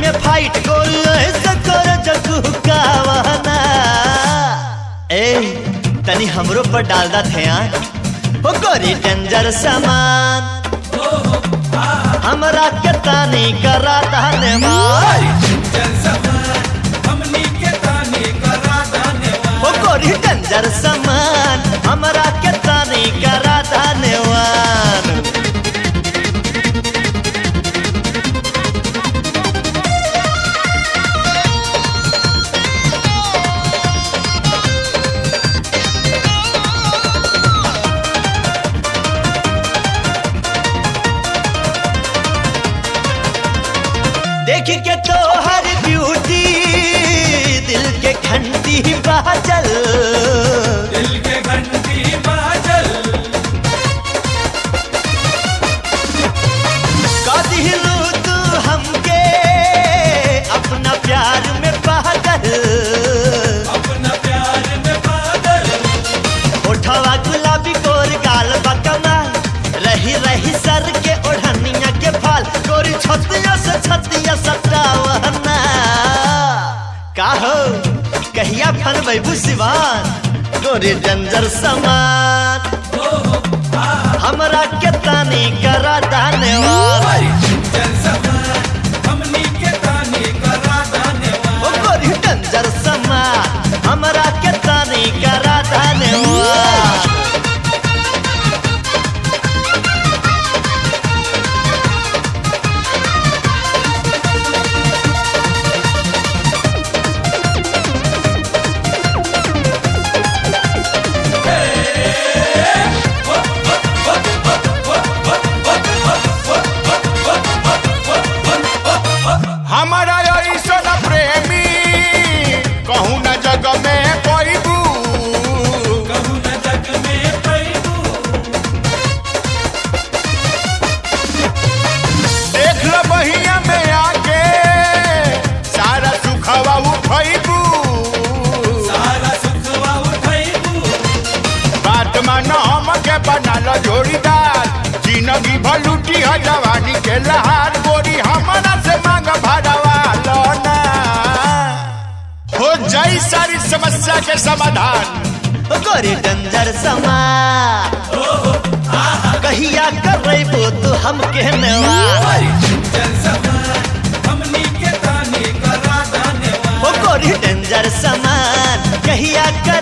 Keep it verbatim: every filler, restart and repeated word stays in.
में फाइट गोरी ऐसे कर जगुकावाना। ए तनी हमरो पर डाल दा ध्यान ओ गोरी डेंजर सामान हमरा के तानी करा धन्यवाद ओ गोरी डेंजर सामान हमरा के तानी करा धन्यवाद। देख के तो हर ब्यूटी दिल के घंटी बाजल दिल के घंटी बाजल कदिलू तू हमके अपना प्यार में पागल अपना प्यार में पागल। उठवा गुलाबी गोर गाल बकमा रही रही सर के ओढ़निया के फाल गोरी छतिया से छतिया सटावना। का हो कहिया फन बैबू सिवान गोरी डेंजर समान हमरा के तानी करा धन्यवाद हमनी के तानी करा धन्यवाद ओ गोरी डेंजर समान हमरा के तानी करा धन्यवाद। हमारा ऐसा प्रेमी कहूँ न जग में पैबू कहूँ न जग में पैबू। देख लो बहिया में आके सारा सुखवा उठैबू सारा सुखवा उठैबू। बात मान हम के बनाल जोड़ीदार जिंदगी भलूटी है जवानी के लहार गोरी हमारा से मांग भरवा लो ना हो जाई सारी समस्या के समाधान ओ गोरी डेंजर समान कहिया करबो तू हमके नवाज हमनी के तानी करा धन्यवाद ओ गोरी डेंजर समान कहिया कर